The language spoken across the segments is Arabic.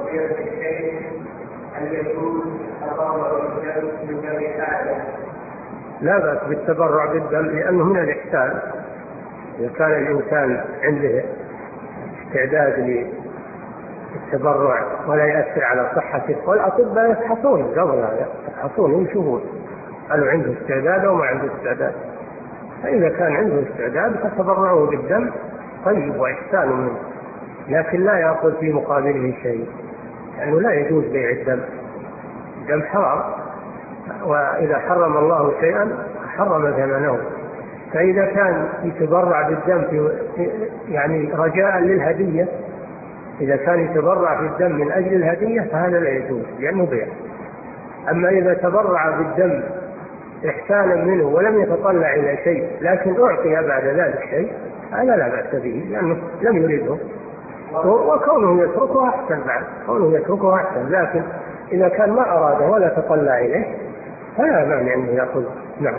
فضيلة الشيخ، هل يجوز التبرع بالدم من بني آدم؟ لا بأس بالتبرع بالدم لأنه من الإحسان. إذا كان الإنسان عنده استعداد للتبرع ولا يأثر على صحته، والأطباء يفحصون قبل هذا، يفحصون يشوفون هل عنده استعداد أو ما عنده استعداد. فإذا كان عنده استعداد فتبرعه بالدم طيب وإحسان منه، لكن لا يأخذ في مقابله شيء، لأنه لا يجوز بيع الدم. الدم حرام، وإذا حرم الله شيئا حرم ثمنه. فإذا كان يتبرع بالدم يعني رجاء للهدية، إذا كان يتبرع بالدم من أجل الهدية فهذا لا يجوز لأنه بيع. أما إذا تبرع بالدم إحسانا منه ولم يتطلع إلى شيء لكن أعطي بعد ذلك شيء، هذا لا بأس به لأنه لم يريده، وكونه يتركه أحسن بعد، كونه يتركه أحسن. لكن إذا كان ما أراده ولا تطلع إليه فلا معنى أنه يأخذ. نعم.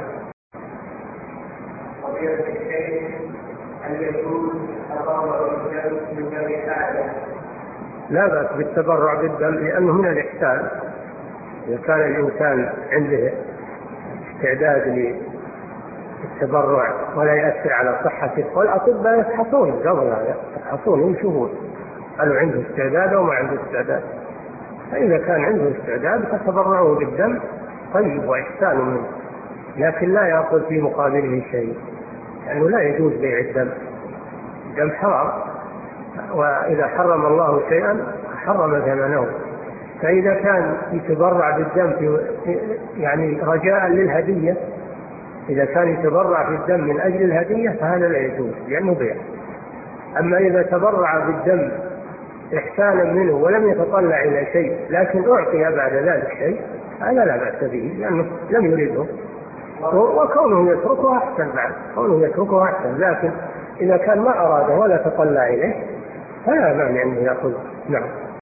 فضيلة الشيخ، هل يجوز التبرع بالدم من بني آدم؟ لا بأس بالتبرع بالدم لأنه من الإحسان. إذا كان الإنسان عنده استعداد للتبرع ولا يأثر على صحته، والأطباء يفحصون قبل هذا، يفحصون يشوفون هل عنده استعداد أو ما عنده استعداد. فإذا كان عنده استعداد فتبرعه بالدم طيب وإحسان منه، لكن لا يأخذ في مقابله شيء، لأنه لا يجوز بيع الدم. الدم حرام، وإذا حرم الله شيئا حرم ثمنه. فإذا كان يتبرع بالدم يعني رجاء للهدية، إذا كان يتبرع بالدم من أجل الهدية فهذا لا يجوز لأنه بيع. أما إذا تبرع بالدم إحسانا منه ولم يتطلع إلى شيء لكن أعطي بعد ذلك شيء، هذا لا بأس به لأنه لم يريده، وكونه يتركه أحسن بعد، كونه يتركه أحسن. لكن إذا كان ما أراده ولا تطلع إليه فلا معنى أنه يأخذ. نعم.